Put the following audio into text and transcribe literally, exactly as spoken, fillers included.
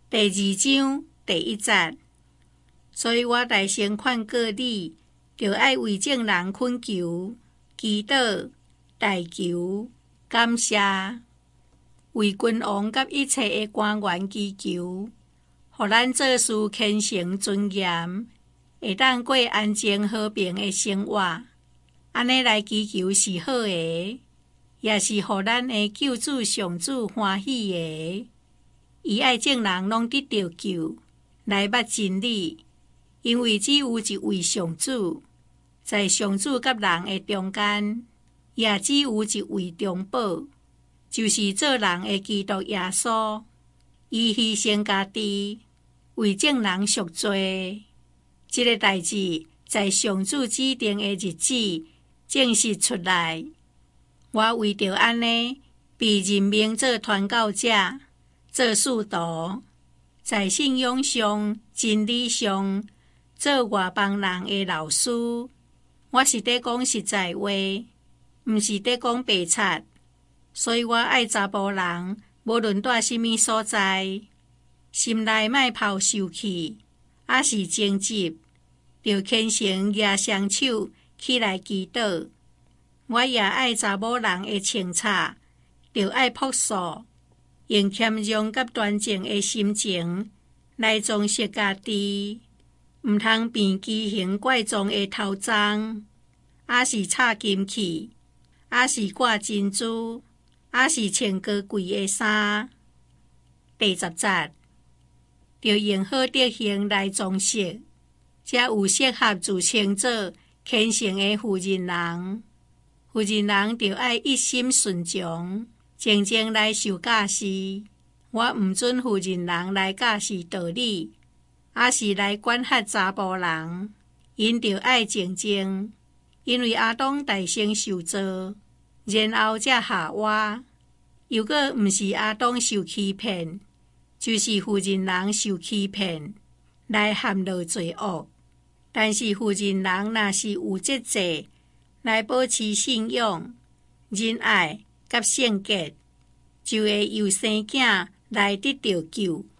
第二章第一節，所以我大聲勸告你，就愛為眾人懇求、祈禱、代求、感謝，為君王甲一切的官員祈求，互咱做事虔誠尊嚴，會當過安靜和平的生活。安尼來祈求是好的，也是互咱的救主上主歡喜的。伊愛眾人攏得到救，來捌真理，因為只有一位上主，在上主甲人的中間，也只有一位中保，就是做人的基督耶穌。伊犧牲家己，為眾人贖罪。這個代志在上主指定的日子證實出來。我為着安尼，被任命做傳教者，做使徒，在信仰上、真理上，做外邦人的老師。我是在講實在話，毋是在講白賊。所以我愛查甫人，無論在什麼所在，心內莫拋受氣，也是爭執，就虔誠舉雙手起來祈禱。我也愛查某人的清采，就愛樸素，用謙讓甲端正的心情來裝飾家己，毋通變奇形怪狀的頭鬃，也是插金器，也是掛珍珠，也是穿高貴的衫。第十節，就用好德行來裝飾，才有適合自稱做虔誠的婦人人。婦人人就愛一心順從，靜靜來受教示。我毋准婦人人來教示道理，也是來管轄查甫人，因就愛靜靜，因為亞當大先受造，然後才夏娃。如果毋是亞當受欺騙，就是婦人人受欺騙，來陷落罪惡。但是婦人人若是有節制，來保持信仰、仁愛甲聖潔，就會由生囝來得到救。